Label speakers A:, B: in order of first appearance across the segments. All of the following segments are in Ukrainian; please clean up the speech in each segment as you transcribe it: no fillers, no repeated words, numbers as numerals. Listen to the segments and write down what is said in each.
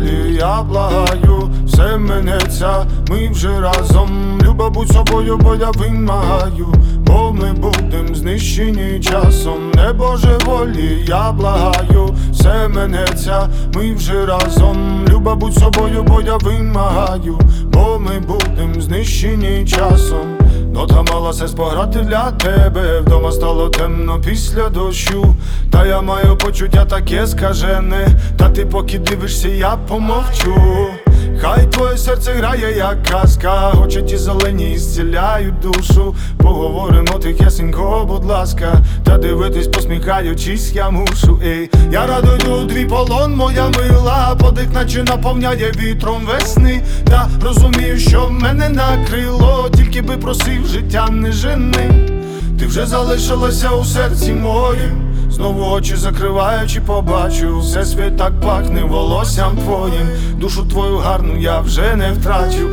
A: волі, я благаю, все минеться, ми вже разом. Люба, будь собою, бо я вимагаю, бо ми будем знищені часом. Не Боже волі, я благаю, все минеться, ми вже разом. Люба, будь собою, бо я вимагаю, бо ми будем знищені часом. Нота мала сесть пограти для тебе, вдома стало темно після дощу. Та я маю почуття таке скажене, та ти поки дивишся, я помовчу. Хай твоє серце грає, як казка, очі ті зелені зціляють душу. Поговоримо тихесенько, будь ласка, та дивитись посміхаючись я мушу. Я радую твій полон, моя мила, подих наче наповняє вітром весни. Та розумію, що мене накрило, тільки би просив, життя не жени. Ти вже залишилася у серці моїм, знову очі закриваючи, побачу, все світ так пахне волоссям твоїм. Душу твою гарну я вже не втрачу.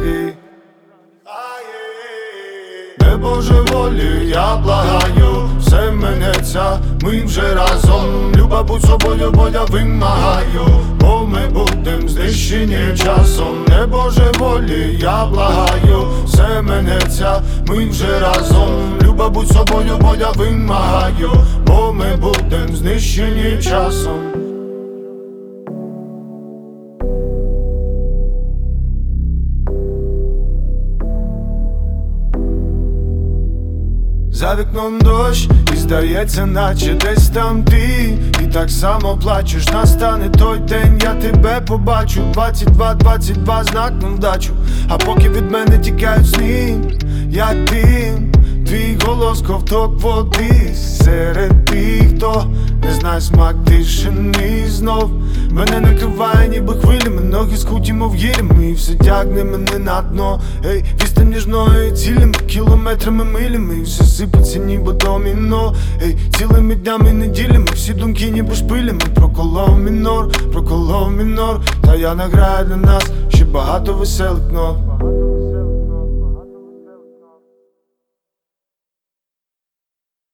A: Не Боже волі, я благаю, все минеться, ми вже разом. Люба, будь собою, бо я вимагаю, бо ми будем знищені часом. Не Боже волі, я благаю, все минеться, ми вже разом. Люба, будь собою, бо я вимагаю, бо ми будем знищені часом. За вікном дощ, і здається, наче десь там ти. І так само плачеш, настане той день, я тебе побачу. 22, знак на вдачу. А поки від мене тікають сни, як дим, твій голос ковток води. Серед тих, хто не знає смак тишини знов. Мене накриває ніби хвилями, ноги скуті, мов гірями, і все тягне мене на дно. Відстань між мною і цілями, кілометрами, милями, і все сипеться ніби доміно. Цілими днями, неділями, всі думки ніби шпилями. Проколов мінор, та я награю для нас ще багато веселих нот.